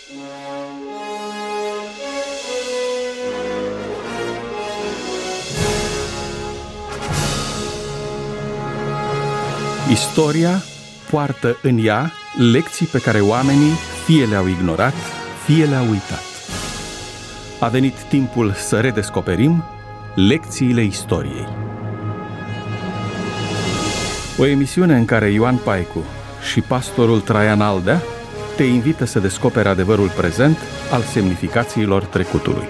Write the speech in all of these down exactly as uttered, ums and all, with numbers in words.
Istoria poartă în ea lecții pe care oamenii fie le-au ignorat, fie le-au uitat. A venit timpul să redescoperim lecțiile istoriei. O emisiune în care Ioan Paicu și pastorul Traian Aldea te invită să descoperi adevărul prezent al semnificațiilor trecutului.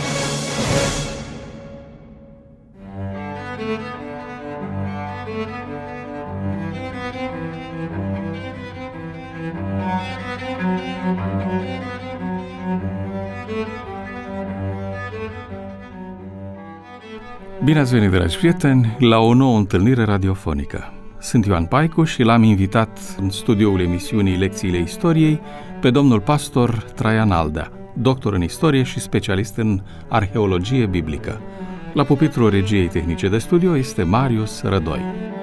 Bine ați venit, dragi prieteni, la o nouă întâlnire radiofonică. Sunt Ioan Paicu și l-am invitat în studioul emisiunii Lecțiile Istoriei pe domnul pastor Traian Aldea, doctor în istorie și specialist în arheologie biblică. La pupitrul regiei tehnice de studio este Marius Rădoi.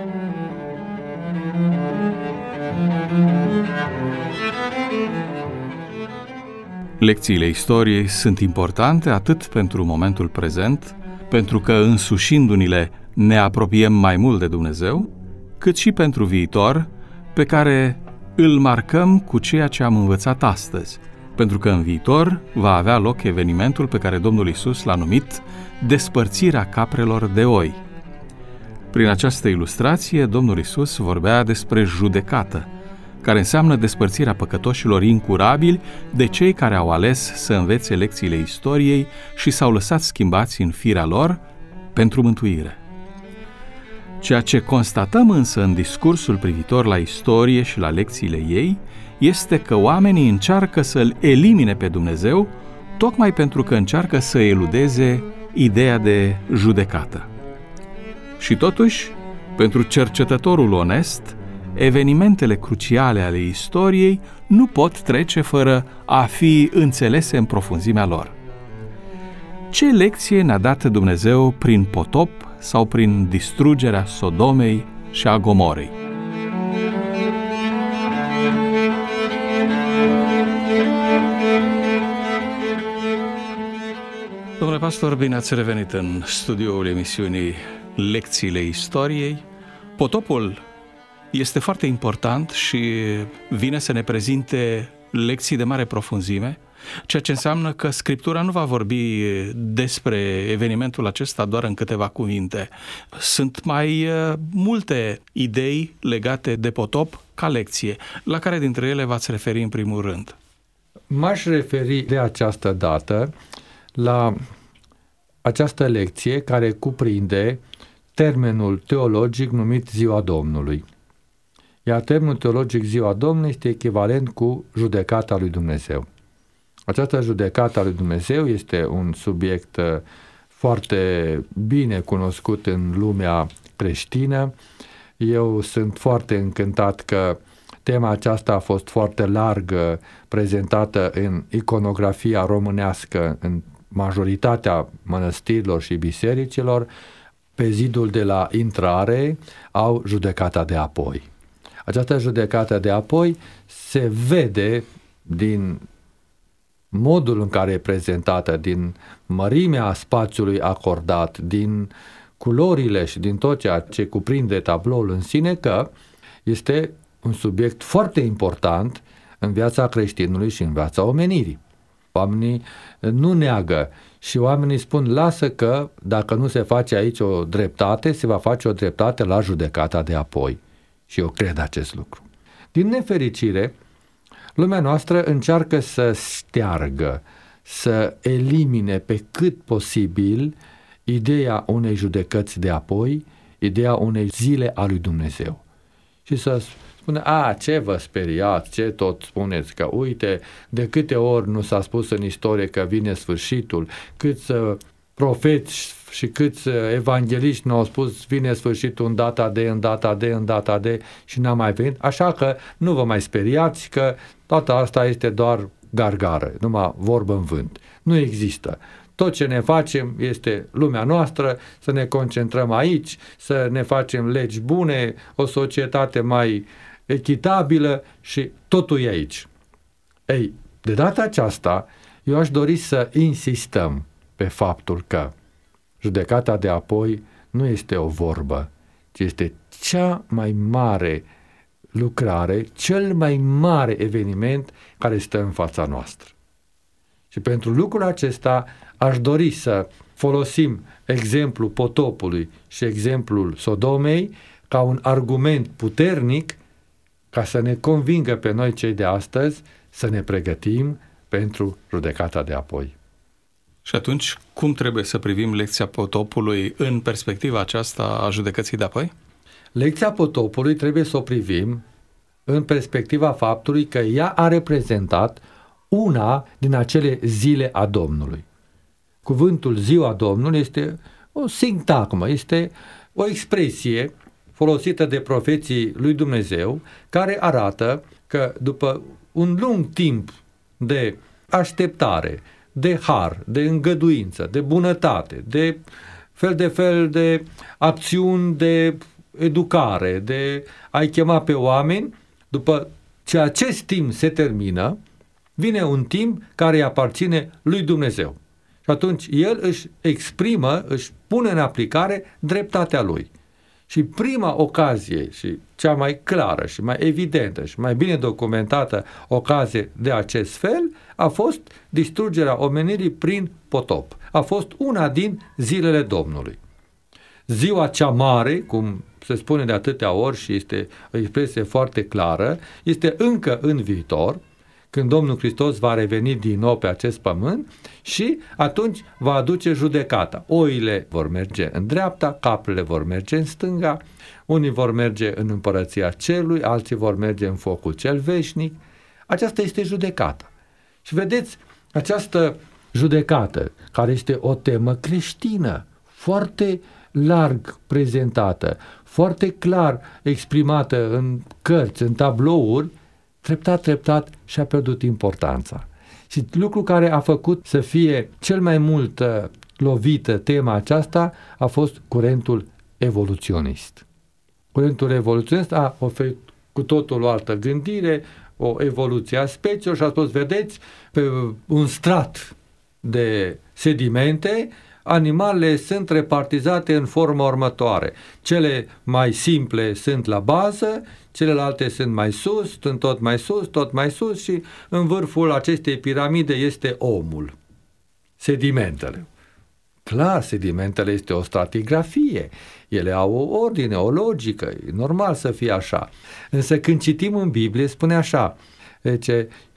Lecțiile istoriei sunt importante atât pentru momentul prezent, pentru că însușindu-ni-le ne apropiem mai mult de Dumnezeu, cât și pentru viitor, pe care îl marcăm cu ceea ce am învățat astăzi, pentru că în viitor va avea loc evenimentul pe care Domnul Iisus l-a numit despărțirea caprelor de oi. Prin această ilustrație, Domnul Iisus vorbea despre judecată, care înseamnă despărțirea păcătoșilor incurabili de cei care au ales să învețe lecțiile istoriei și s-au lăsat schimbați în firea lor pentru mântuire. Ceea ce constatăm însă în discursul privitor la istorie și la lecțiile ei este că oamenii încearcă să-L elimine pe Dumnezeu tocmai pentru că încearcă să eludeze ideea de judecată. Și totuși, pentru cercetătorul onest, evenimentele cruciale ale istoriei nu pot trece fără a fi înțelese în profunzimea lor. Ce lecție ne-a dat Dumnezeu prin potop sau prin distrugerea Sodomei și a Gomorei? Domnule pastor, bine ați revenit în studioul emisiunii Lecțiile Istoriei. Potopul este foarte important și vine să ne prezinte lecții de mare profunzime, ceea ce înseamnă că Scriptura nu va vorbi despre evenimentul acesta doar în câteva cuvinte. Sunt mai multe idei legate de potop ca lecție, la care dintre ele v-ați referi în primul rând? M-aș referi de această dată la această lecție care cuprinde termenul teologic numit Ziua Domnului. Iar termenul teologic Ziua Domnului este echivalent cu judecata lui Dumnezeu. Această judecată a lui Dumnezeu este un subiect foarte bine cunoscut în lumea creștină. Eu sunt foarte încântat că tema aceasta a fost foarte larg prezentată în iconografia românească în majoritatea mănăstirilor și bisericilor. Pe zidul de la intrare au judecata de apoi. Această judecată de apoi se vede din modul în care e prezentată, din mărimea spațiului acordat, din culorile și din tot ceea ce cuprinde tabloul în sine, că este un subiect foarte important în viața creștinului și în viața omenirii. Oamenii nu neagă și oamenii spun, lasă că dacă nu se face aici o dreptate, se va face o dreptate la judecata de apoi. Și eu cred acest lucru. Din nefericire, lumea noastră încearcă să șteargă, să elimine pe cât posibil ideea unei judecăți de apoi, ideea unei zile a lui Dumnezeu. Și să spună, a, ce vă speriați, ce tot spuneți, că uite, de câte ori nu s-a spus în istorie că vine sfârșitul, câți profeți și câți evangeliști ne-au spus vine sfârșitul în data de, în data de, în data de și n-a mai venit, așa că nu vă mai speriați că toată asta este doar gargară, numai vorbă în vânt. Nu există. Tot ce ne facem este lumea noastră, să ne concentrăm aici, să ne facem legi bune, o societate mai echitabilă și totul e aici. Ei, De data aceasta, eu aș dori să insistăm pe faptul că judecata de apoi nu este o vorbă, ci este cea mai mare lucrare, cel mai mare eveniment care stă în fața noastră. Și pentru lucrul acesta aș dori să folosim exemplul potopului și exemplul Sodomei ca un argument puternic ca să ne convingă pe noi cei de astăzi să ne pregătim pentru judecata de apoi. Și atunci, cum trebuie să privim lecția potopului în perspectiva aceasta a judecății de apoi? Lecția potopului trebuie să o privim în perspectiva faptului că ea a reprezentat una din acele zile a Domnului. Cuvântul ziua Domnului este o sintagmă, este o expresie folosită de profeții lui Dumnezeu care arată că după un lung timp de așteptare, de har, de îngăduință, de bunătate, de fel de fel de acțiuni de educare, de a-i chema pe oameni, după ce acest timp se termină, vine un timp care îi aparține lui Dumnezeu. Și atunci el își exprimă, își pune în aplicare dreptatea lui. Și prima ocazie și cea mai clară și mai evidentă și mai bine documentată ocazie de acest fel a fost distrugerea omenirii prin potop. A fost una din zilele Domnului. Ziua cea mare, cum se spune de atâtea ori și este o expresie foarte clară, este încă în viitor, când Domnul Hristos va reveni din nou pe acest pământ și atunci va aduce judecata. Oile vor merge în dreapta, caprele vor merge în stânga, unii vor merge în împărăția cerului, alții vor merge în focul cel veșnic. Aceasta este judecata. Și vedeți, această judecată, care este o temă creștină, foarte larg prezentată, foarte clar exprimată în cărți, în tablouri, treptat, treptat și-a pierdut importanța. Și lucru care a făcut să fie cel mai mult uh, lovită tema aceasta a fost curentul evoluționist. Curentul evoluționist a oferit cu totul o altă gândire, o evoluție a speciilor și a spus, vedeți, pe un strat de sedimente, animalele sunt repartizate în forma următoare. Cele mai simple sunt la bază, celelalte sunt mai sus, sunt tot mai sus, tot mai sus și în vârful acestei piramide este omul. Sedimentele. Clar, sedimentele este o stratigrafie. Ele au o ordine, o logică. E normal să fie așa. Însă când citim în Biblie, spune așa, deci,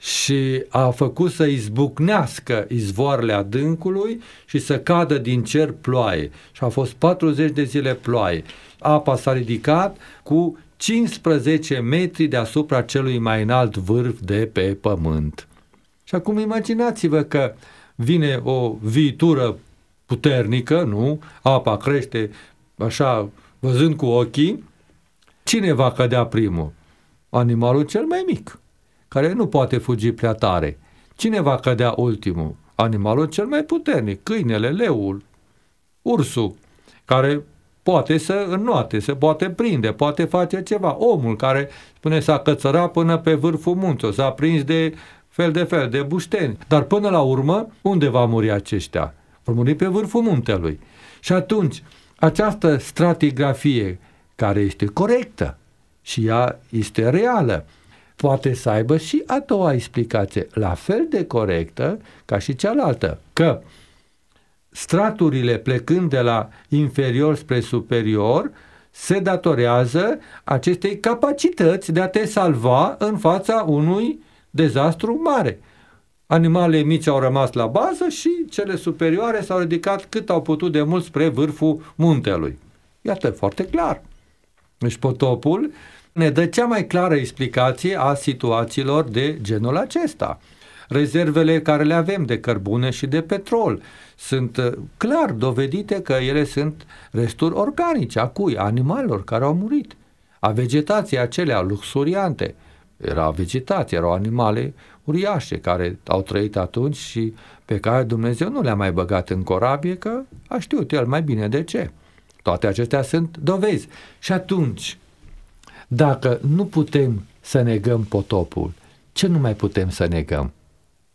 și a făcut să izbucnească izvoarele adâncului și să cadă din cer ploaie. Și a fost patruzeci de zile ploaie. Apa s-a ridicat cu cincisprezece metri deasupra celui mai înalt vârf de pe pământ. Și acum imaginați-vă că vine o viitură puternică, nu? Apa crește așa, văzând cu ochii. Cine va cădea primul? Animalul cel mai mic, care nu poate fugi prea tare. Cine va cădea ultimul? Animalul cel mai puternic, câinele, leul, ursul, care poate să înnoate, se poate prinde, poate face ceva. Omul care, spune, s-a cățărat până pe vârful munții, s-a prins de fel de fel, de bușteni. Dar până la urmă, unde va muri aceștia? Vor muri pe vârful muntelui. Și atunci, această stratigrafie, care este corectă și ea este reală, poate să aibă și a doua explicație, la fel de corectă ca și cealaltă, că straturile plecând de la inferior spre superior se datorează acestei capacități de a te salva în fața unui dezastru mare. Animalele mici au rămas la bază și cele superioare s-au ridicat cât au putut de mult spre vârful muntelui. Iată, foarte clar. Deci potopul ne dă cea mai clară explicație a situațiilor de genul acesta. Rezervele care le avem de cărbune și de petrol sunt clar dovedite că ele sunt resturi organice, a cui? A animalelor care au murit. A vegetației acelea luxuriante. Era vegetație, erau animale uriașe care au trăit atunci și pe care Dumnezeu nu le-a mai băgat în corabie, că a știut el mai bine de ce. Toate acestea sunt dovezi. Și atunci, dacă nu putem să negăm potopul, ce nu mai putem să negăm?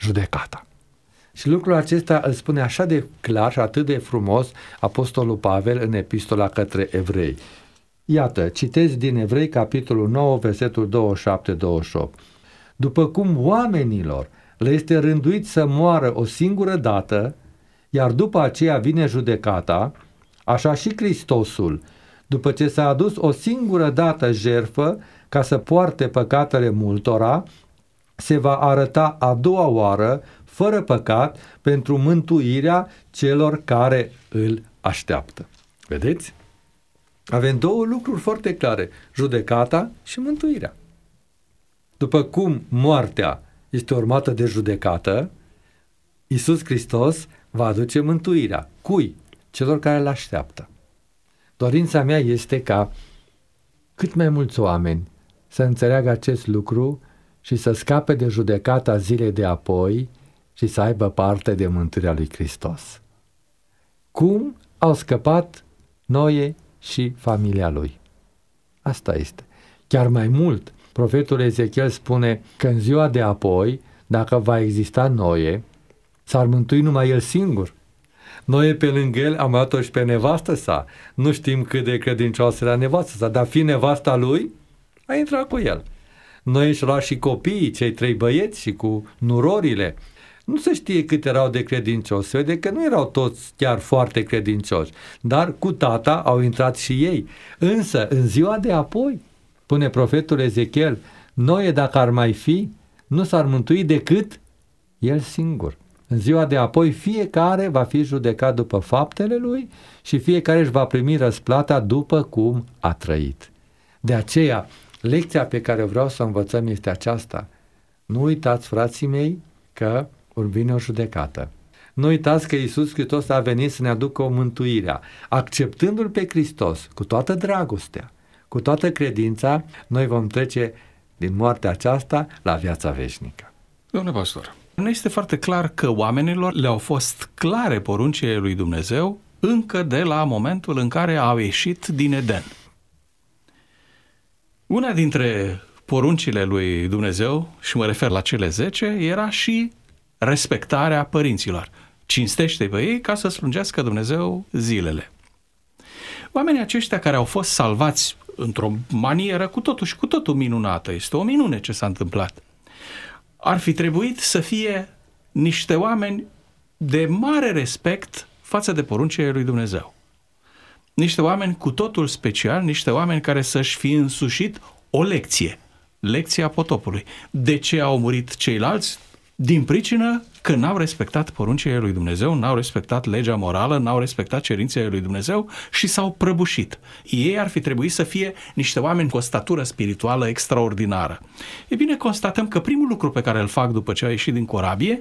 judecata. Și lucrul acesta îl spune așa de clar și atât de frumos Apostolul Pavel în epistola către evrei. Iată, citesc din Evrei, capitolul nouă, versetul douăzeci și șapte douăzeci și opt. După cum oamenilor le este rânduit să moară o singură dată, iar după aceea vine judecata, așa și Hristosul, după ce s-a adus o singură dată jertfă ca să poarte păcatele multora, se va arăta a doua oară, fără păcat, pentru mântuirea celor care îl așteaptă. Vedeți? Avem două lucruri foarte clare, judecata și mântuirea. După cum moartea este urmată de judecată, Iisus Hristos va aduce mântuirea. Cui? Celor care îl așteaptă. Dorința mea este ca cât mai mulți oameni să înțeleagă acest lucru și să scape de judecata zilei de apoi și să aibă parte de mântuirea lui Hristos. Cum au scăpat Noe și familia lui? Asta este. Chiar mai mult, profetul Ezechiel spune că în ziua de apoi, dacă va exista Noe, s-ar mântui numai el singur. Noe pe lângă el a mai luat-o și pe nevastă sa. Nu știm cât de credincioasă era nevastă sa, dar fi nevasta lui, a intrat cu el. Noe își lua și copiii, cei trei băieți și cu nurorile. Nu se știe cât erau de credincioși, se vede că nu erau toți chiar foarte credincioși, dar cu tata au intrat și ei. Însă, în ziua de apoi, spune profetul Ezechiel, Noe, dacă ar mai fi, nu s-ar mântui decât el singur. În ziua de apoi, fiecare va fi judecat după faptele lui și fiecare își va primi răsplata după cum a trăit. De aceea, lecția pe care vreau să o învățăm este aceasta. Nu uitați, frații mei, că vine o judecată. Nu uitați că Iisus Hristos a venit să ne aducă o mântuire. Acceptându-L pe Hristos, cu toată dragostea, cu toată credința, noi vom trece din moartea aceasta la viața veșnică. Domnule pastor, nu este foarte clar că oamenilor le-au fost clare poruncile lui Dumnezeu încă de la momentul în care au ieșit din Eden. Una dintre poruncile lui Dumnezeu, și mă refer la cele zece, era și respectarea părinților. Cinstește pe ei ca să slungească Dumnezeu zilele. Oamenii aceștia care au fost salvați într-o manieră cu totul și cu totul minunată, este o minune ce s-a întâmplat, ar fi trebuit să fie niște oameni de mare respect față de poruncile lui Dumnezeu. Niște oameni cu totul special, niște oameni care să-și fi însușit o lecție, lecția potopului. De ce au murit ceilalți? Din pricină că n-au respectat poruncile lui Dumnezeu, n-au respectat legea morală, n-au respectat cerințele lui Dumnezeu și s-au prăbușit. Ei ar fi trebuit să fie niște oameni cu o statură spirituală extraordinară. E bine, constatăm că primul lucru pe care îl fac după ce au ieșit din corabie,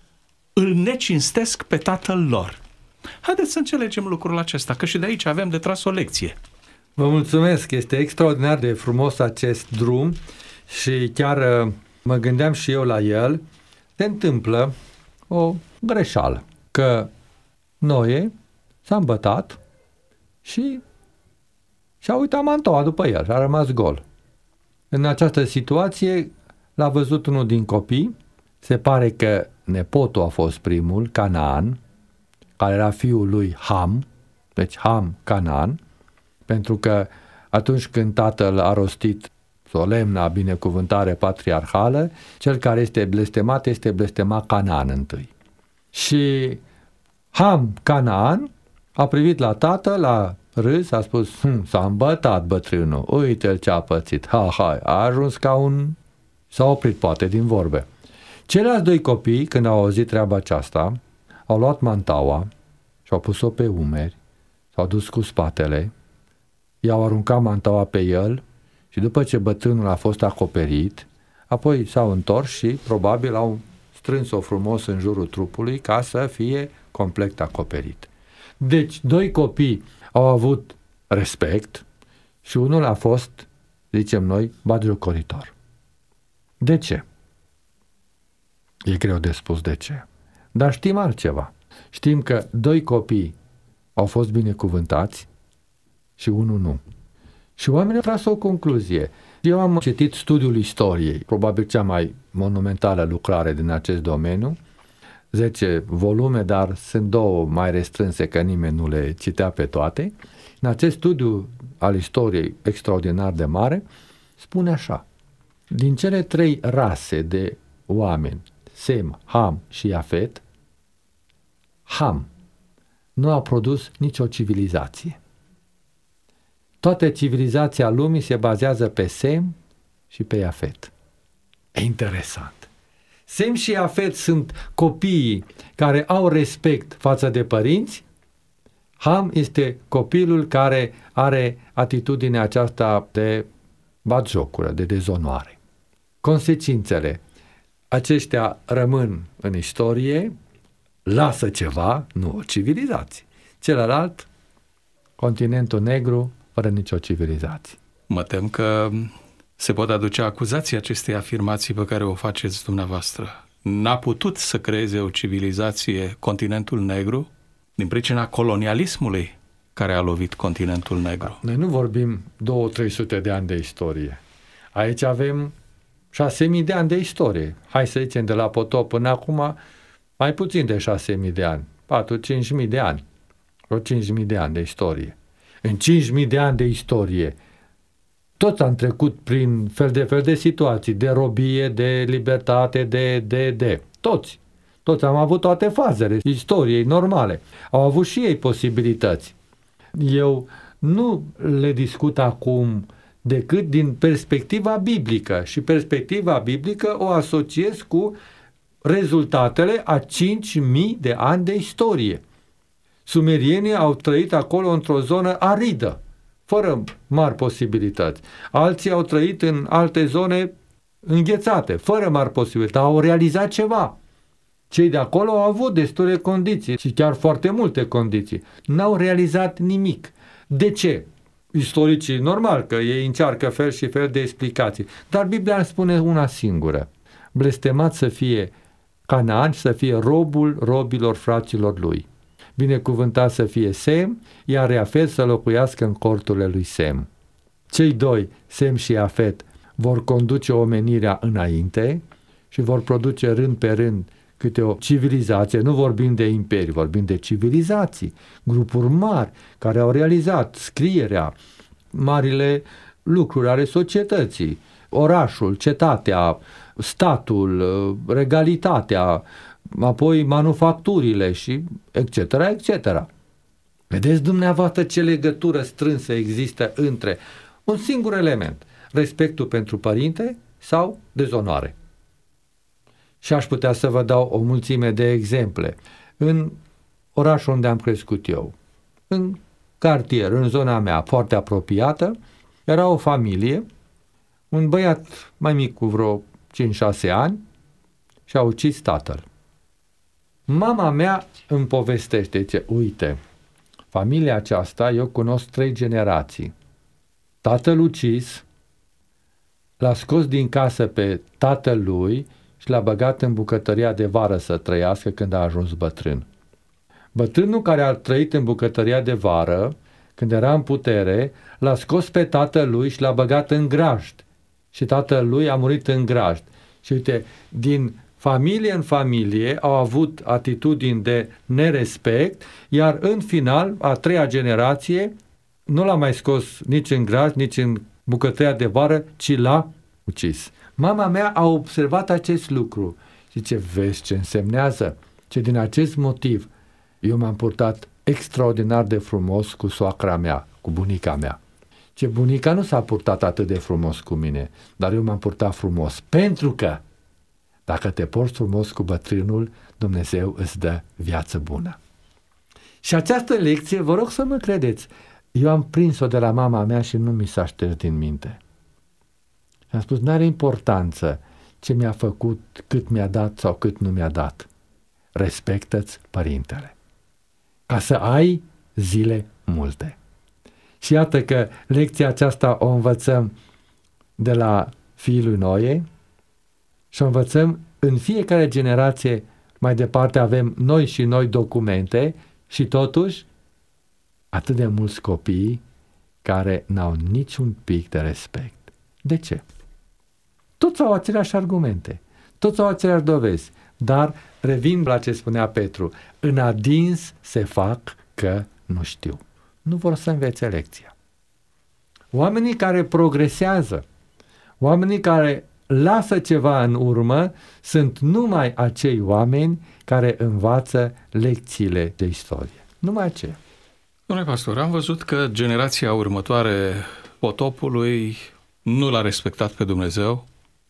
îl necinstesc pe tatăl lor. Haideți să înțelegem lucrul acesta, că și de aici avem de tras o lecție. Vă mulțumesc, este extraordinar de frumos acest drum și chiar mă gândeam și eu la el. Se întâmplă o greșeală, că Noe s-a îmbătat și și-a uitat mantoa după el și a rămas gol. În această situație l-a văzut unul din copii, se pare că nepotul a fost primul, Canaan, care era fiul lui Ham, deci Ham, Canaan, pentru că atunci când tatăl a rostit solemna binecuvântare patriarhală, cel care este blestemat este blestemat Canaan întâi. Și Ham, Canaan, a privit la tată, l-a râs, a spus, hm, s-a îmbătat bătrânul, uite-l ce a pățit, ha, ha, a ajuns ca un... S-a oprit poate din vorbe. Ceilalți doi copii, când au auzit treaba aceasta, au luat mantaua și au pus-o pe umeri, s-au dus cu spatele, i-au aruncat mantaua pe el și după ce bătrânul a fost acoperit, apoi s-au întors și probabil au strâns-o frumos în jurul trupului ca să fie complet acoperit. Deci, doi copii au avut respect și unul a fost, zicem noi, batjocoritor. De ce? E greu de spus de ce. Dar știm altceva. Știm că doi copii au fost binecuvântați și unul nu. Și oamenii au tras o concluzie. Eu am citit Studiul Istoriei, probabil cea mai monumentală lucrare din acest domeniu, zece volume, dar sunt două mai restrânse că nimeni nu le citea pe toate. În acest studiu al istoriei extraordinar de mare, spune așa: din cele trei rase de oameni, Sem, Ham și Iafet, Ham nu a produs nicio civilizație. Toată civilizația lumii se bazează pe Sem și pe Iafet. E interesant. Sem și Iafet sunt copiii care au respect față de părinți. Ham este copilul care are atitudinea aceasta de batjocură, de dezonoare. Consecințele: aceștia rămân în istorie, lasă ceva, nu o civilizație. Celălalt, continentul negru, fără nicio civilizație. Mă tem că se pot aduce acuzații acestei afirmații pe care o faceți dumneavoastră. N-a putut să creeze o civilizație continentul negru din pricina colonialismului care a lovit continentul negru. Noi nu vorbim două-trei sute de ani de istorie. Aici avem șase mii de ani de istorie. Hai să zicem de la Potop până acum mai puțin de șase mii de ani. patru-cinci mii de ani. Vreo cinci mii de ani de istorie. În cinci mii de ani de istorie toți am trecut prin fel de fel de situații, de robie, de libertate, de, de, de. Toți. Toți am avut toate fazele istoriei normale. Au avut și ei posibilități. Eu nu le discut acum decât din perspectiva biblică și perspectiva biblică o asociez cu rezultatele a cinci mii de ani de istorie. Sumerienii au trăit acolo într-o zonă aridă, fără mari posibilități. Alții au trăit în alte zone înghețate, fără mari posibilități. Au realizat ceva. Cei de acolo au avut destule condiții și chiar foarte multe condiții. N-au realizat nimic. De ce? Istoricii, normal că ei încearcă fel și fel de explicații. Dar Biblia îmi spune una singură: blestemat să fie Canaan, să fie robul robilor fraților lui. Binecuvântat să fie Sem, iar Iafet să locuiască în corturile lui Sem. Cei doi, Sem și Iafet, vor conduce omenirea înainte și vor produce rând pe rând câte o civilizație. Nu vorbim de imperii, vorbim de civilizații, grupuri mari care au realizat scrierea, marile lucruri ale societății, orașul, cetatea, statul, regalitatea, apoi manufacturile și et cetera et cetera. Vedeți dumneavoastră ce legătură strânsă există între un singur element, respectul pentru părinte sau dezonoare. Și aș putea să vă dau o mulțime de exemple. În orașul unde am crescut eu, în cartier, în zona mea foarte apropiată, era o familie, un băiat mai mic cu vreo cinci șase ani și-a ucis tatăl. Mama mea îmi povestește, zice: uite, familia aceasta, eu cunosc trei generații. Tatăl ucis, l-a scos din casă pe tatăl lui și l-a băgat în bucătăria de vară să trăiască când a ajuns bătrân. Bătrânul care a trăit în bucătăria de vară, când era în putere, l-a scos pe tatăl lui și l-a băgat în grajd. Și tatăl lui a murit în grajd. Și uite, din familie în familie au avut atitudini de nerespect, iar în final, a treia generație, nu l-a mai scos nici în grajd, nici în bucătăria de vară, ci l-a ucis. Mama mea a observat acest lucru. Zice: vezi ce însemnează? Ce din acest motiv eu m-am purtat extraordinar de frumos cu soacra mea, cu bunica mea. Ce bunica nu s-a purtat atât de frumos cu mine, dar eu m-am purtat frumos, pentru că dacă te porți frumos cu bătrânul, Dumnezeu îți dă viață bună. Și această lecție, vă rog să mă credeți, eu am prins-o de la mama mea și nu mi s-a șters din minte. Am spus: n-are importanță ce mi-a făcut, cât mi-a dat sau cât nu mi-a dat. Respectă-ți părintele, ca să ai zile multe. Și iată că lecția aceasta o învățăm de la fiul lui Noe și o învățăm în fiecare generație. Mai departe avem noi și noi documente și totuși atât de mulți copii care n-au niciun pic de respect. De ce? Toți au aceleași argumente, toți au aceleași dovezi, dar revin la ce spunea Petru, în adins se fac că nu știu. Nu vor să învețe lecția. Oamenii care progresează, oamenii care lasă ceva în urmă, sunt numai acei oameni care învață lecțiile de istorie. Numai aceia. Domnule pastor, am văzut că generația următoare potopului nu l-a respectat pe Dumnezeu.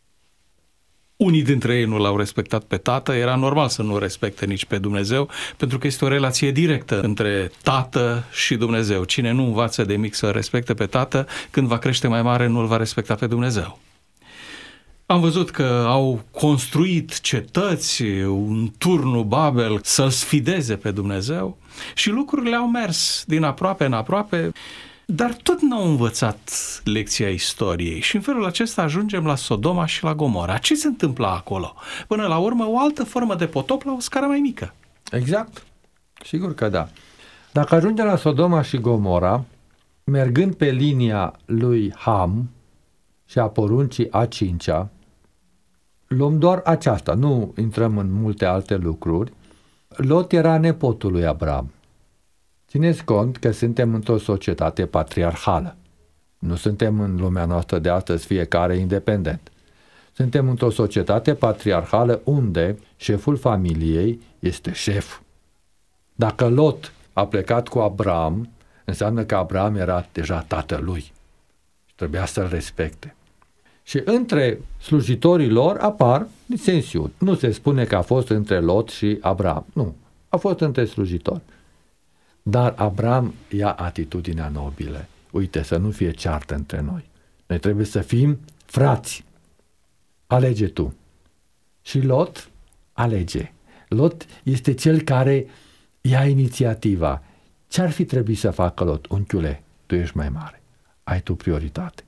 Unii dintre ei nu l-au respectat pe tată, era normal să nu respecte nici pe Dumnezeu, pentru că este o relație directă între tată și Dumnezeu. Cine nu învață de mic să respecte pe tată, când va crește mai mare, nu îl va respecta pe Dumnezeu. Am văzut că au construit cetăți, un turnul Babel, să-l sfideze pe Dumnezeu și lucrurile au mers din aproape în aproape, dar tot n-au învățat lecția istoriei și în felul acesta ajungem la Sodoma și la Gomora. Ce se întâmplă acolo? Până la urmă, o altă formă de potop la o scară mai mică. Exact. Sigur că da. Dacă ajungem la Sodoma și Gomora, mergând pe linia lui Ham și a poruncii a cincea, luăm doar aceasta, nu intrăm în multe alte lucruri. Lot era nepotul lui Abraham. Țineți cont că suntem într-o societate patriarhală. Nu suntem în lumea noastră de astăzi fiecare independent. Suntem într-o societate patriarhală unde șeful familiei este șef. Dacă Lot a plecat cu Abraham, înseamnă că Abraham era deja tatălui și trebuia să-l respecte. Și între slujitorii lor apar disensiuni. Nu se spune că a fost între Lot și Abraham. Nu, a fost între slujitori. Dar Abraham ia atitudinea nobilă. Uite, să nu fie ceartă între noi. Noi trebuie să fim frați. Alege tu. Și Lot alege. Lot este cel care ia inițiativa. Ce-ar fi trebuit să facă Lot? Unchiule, tu ești mai mare. Ai tu prioritate.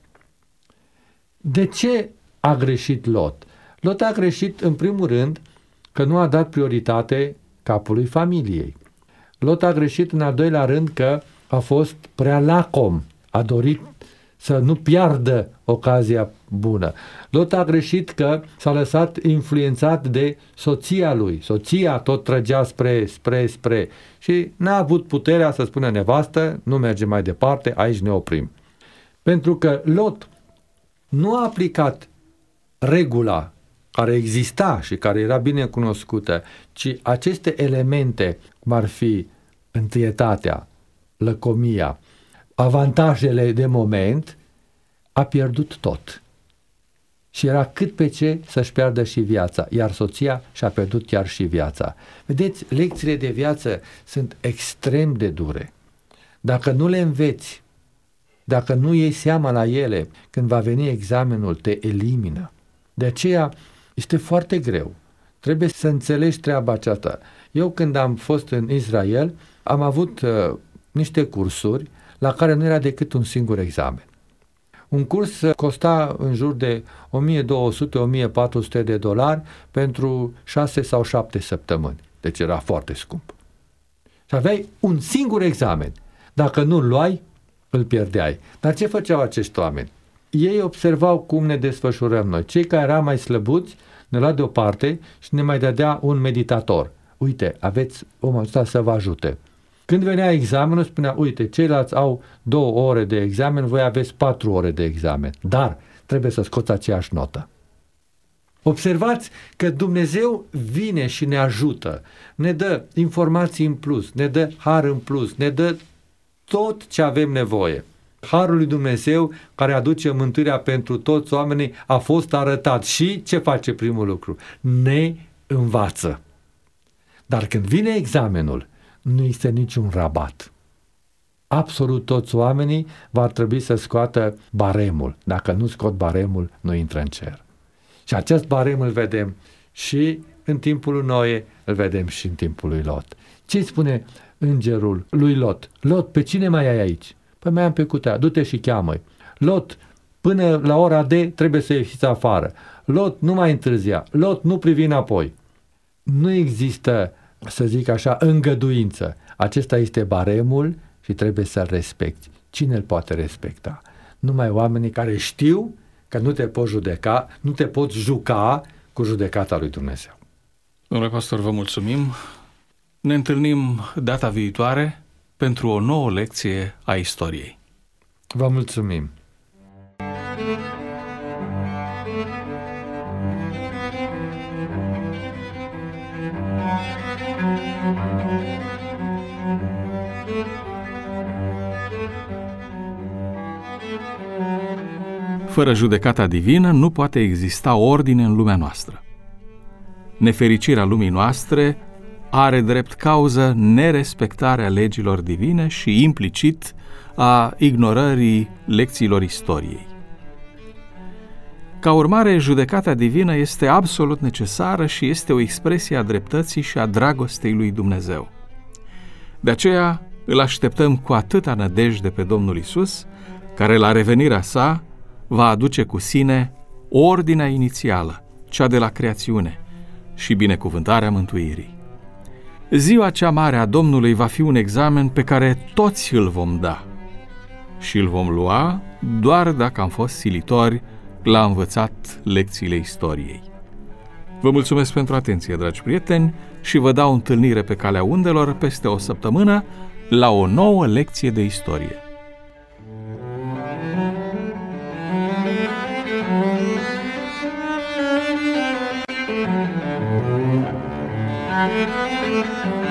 De ce a greșit Lot? Lot a greșit în primul rând că nu a dat prioritate capului familiei. Lot a greșit în al doilea rând că a fost prea lacom, a dorit să nu piardă ocazia bună. Lot a greșit că s-a lăsat influențat de soția lui. Soția tot trăgea spre, spre, spre și n-a avut puterea să spună nevastă, nu mergem mai departe, aici ne oprim. Pentru că Lot nu a aplicat regula care exista și care era bine cunoscută, ci aceste elemente, cum ar fi întâietatea, lăcomia, avantajele de moment, a pierdut tot. Și era cât pe ce să-și piardă și viața, iar soția și-a pierdut chiar și viața. Vedeți, lecțiile de viață sunt extrem de dure. Dacă nu le înveți, dacă nu iei seama la ele, când va veni examenul, te elimină. De aceea este foarte greu. Trebuie să înțelegi treaba aceasta. Eu când am fost în Israel, am avut uh, niște cursuri la care nu era decât un singur examen. Un curs costa în jur de o mie două sute - o mie patru sute de dolari pentru șase sau șapte săptămâni. Deci era foarte scump. Și aveai un singur examen. Dacă nu-l luai, îl pierdeai. Dar ce făceau acești oameni? Ei observau cum ne desfășurăm noi. Cei care erau mai slăbuți ne lua deoparte și ne mai dădea un meditator. Uite, aveți omul ăsta să vă ajute. Când venea examenul, spunea, uite, ceilalți au două ore de examen, voi aveți patru ore de examen. Dar trebuie să scoți aceeași notă. Observați că Dumnezeu vine și ne ajută, ne dă informații în plus, ne dă har în plus, ne dă tot ce avem nevoie. Harul lui Dumnezeu care aduce mântuirea pentru toți oamenii a fost arătat și ce face primul lucru? Ne învață. Dar când vine examenul, nu este niciun rabat. Absolut toți oamenii va trebui să scoată baremul. Dacă nu scot baremul, nu intră în cer. Și acest barem îl vedem și în timpul lui Noe, îl vedem și în timpul lui Lot. Ce spune îngerul lui Lot? Lot, pe cine mai ai aici? Păi mai am pe cutea, du-te și cheamă-i. Lot, până la ora D trebuie să ieșiți afară. Lot, nu mai întârzia. Lot, nu privi înapoi. Nu există, să zic așa, îngăduință. Acesta este baremul și trebuie să-l respecti. Cine îl poate respecta? Numai oamenii care știu că nu te poți judeca, nu te poți juca cu judecata lui Dumnezeu. Domnule pastor, vă mulțumim. Ne întâlnim data viitoare pentru o nouă lecție a istoriei. Vă mulțumim. Fără judecata divină nu poate exista ordine în lumea noastră. Nefericirea lumii noastre are drept cauză nerespectarea legilor divine și implicit a ignorării lecțiilor istoriei. Ca urmare, judecata divină este absolut necesară și este o expresie a dreptății și a dragostei lui Dumnezeu. De aceea îl așteptăm cu atâta nădejde pe Domnul Iisus, care la revenirea sa va aduce cu sine ordinea inițială, cea de la creațiune, și binecuvântarea mântuirii. Ziua cea mare a Domnului va fi un examen pe care toți îl vom da și îl vom lua doar dacă am fost silitori la învățat lecțiile istoriei. Vă mulțumesc pentru atenție, dragi prieteni, și vă dau întâlnire pe calea undelor peste o săptămână la o nouă lecție de istorie. Thank you.